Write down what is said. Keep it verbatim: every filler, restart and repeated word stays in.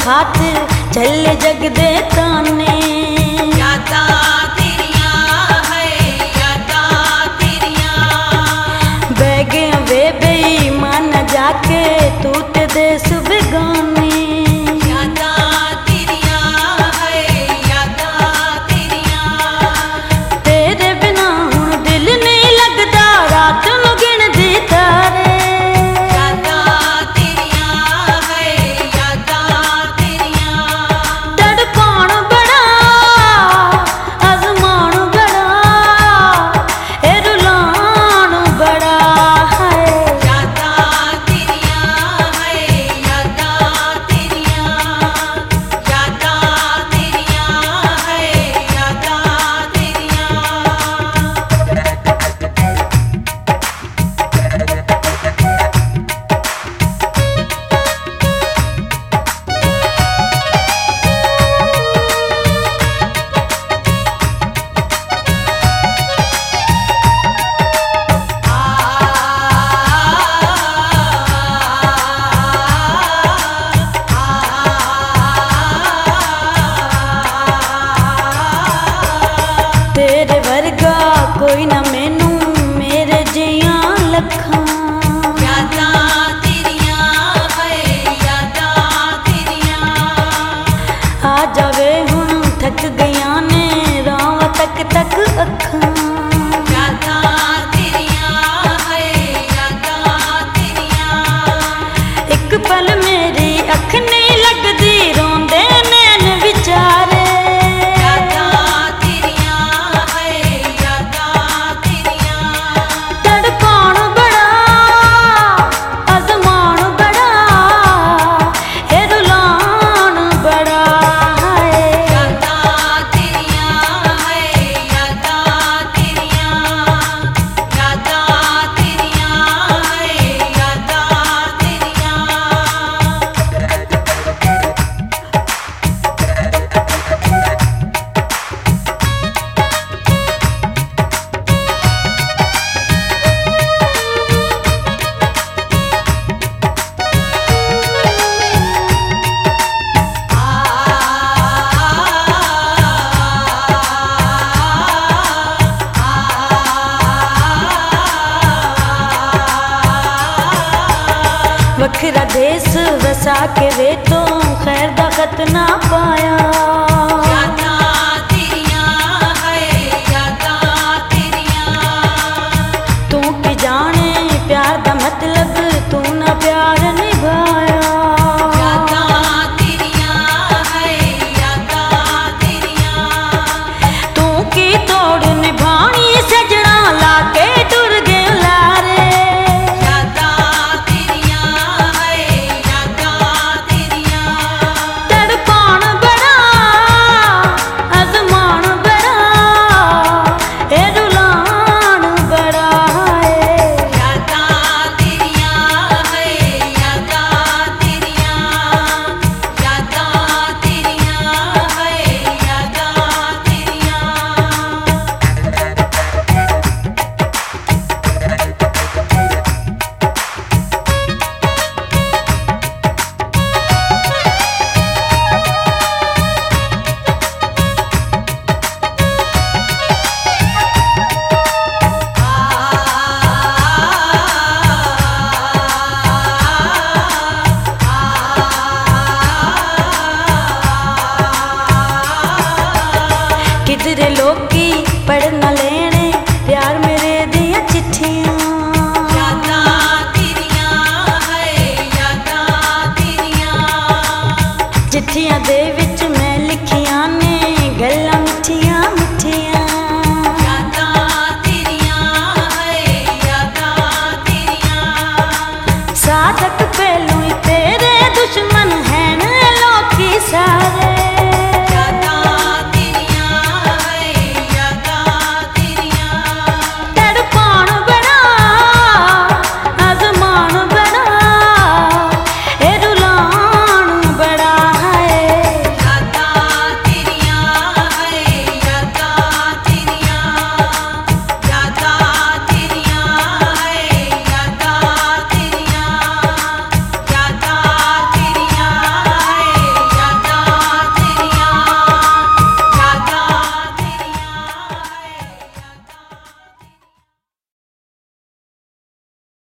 खातिर चले जग दे ताने। यादा तेरियां है यादा तेरियां बैगे वे बेईमान जाके तू ते दे सुबह गाने। यादा तेरियां है यादा तेरियां तेरे बिना हुण दिल नहीं लगदा रात नू गिनदी तारे। यादा तेरियां है यादा तेरियां तड़पाण बड़ा आजमाण बड़ा ए रुलाण बड़ा है। यादा तेरियां है यादा तेरियां यादा तेरियां है यादा तेरियां तेरे वर्गा कोई ना मैनू मेरे जियां लखां। यादा तेरियां है यादा तेरियां आ जावे हुण थक गया ने राव तक तक अखां। यादा तेरियां है यादा तेरियां एक पल मेरी अख नहीं लगदी रोंदे नैन विचारे। यादा तेरियां है यादा तेरियां तड़पाण बड़ा आजमाण बड़ा ए रुलाण बड़ा है। यादा तेरियां है यादा तेरियां यादा तेरियां है यादा तेरियां वखरा देस वसा के वे तो खैर दा खत ना पा